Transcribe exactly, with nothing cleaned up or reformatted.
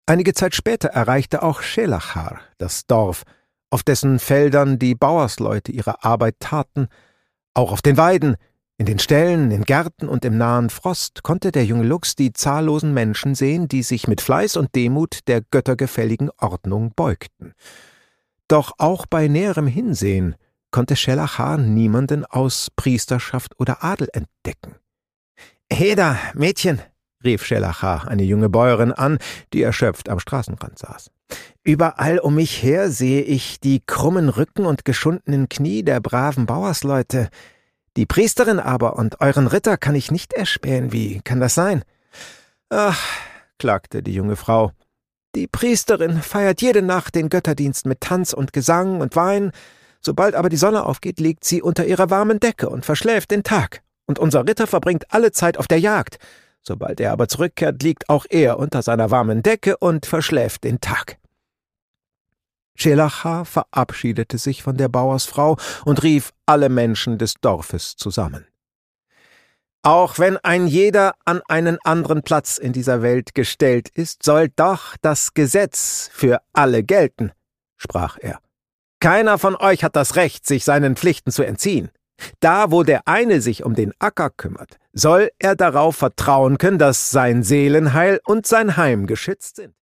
Einige Zeit später erreichte auch Schelachar das Dorf, auf dessen Feldern die Bauersleute ihre Arbeit taten. Auch auf den Weiden, in den Ställen, in Gärten und im nahen Frost konnte der junge Luchs die zahllosen Menschen sehen, die sich mit Fleiß und Demut der göttergefälligen Ordnung beugten. Doch auch bei näherem Hinsehen konnte Schelachar niemanden aus Priesterschaft oder Adel entdecken. »Heda, Mädchen«, rief Schelachar eine junge Bäuerin an, die erschöpft am Straßenrand saß. »Überall um mich her sehe ich die krummen Rücken und geschundenen Knie der braven Bauersleute. Die Priesterin aber und euren Ritter kann ich nicht erspähen. Wie kann das sein?« »Ach«, klagte die junge Frau, »die Priesterin feiert jede Nacht den Götterdienst mit Tanz und Gesang und Wein. Sobald aber die Sonne aufgeht, liegt sie unter ihrer warmen Decke und verschläft den Tag. Und unser Ritter verbringt alle Zeit auf der Jagd. Sobald er aber zurückkehrt, liegt auch er unter seiner warmen Decke und verschläft den Tag.« Schelachar verabschiedete sich von der Bauersfrau und rief alle Menschen des Dorfes zusammen. »Auch wenn ein jeder an einen anderen Platz in dieser Welt gestellt ist, soll doch das Gesetz für alle gelten«, sprach er. »Keiner von euch hat das Recht, sich seinen Pflichten zu entziehen. Da, wo der eine sich um den Acker kümmert, soll er darauf vertrauen können, dass sein Seelenheil und sein Heim geschützt sind.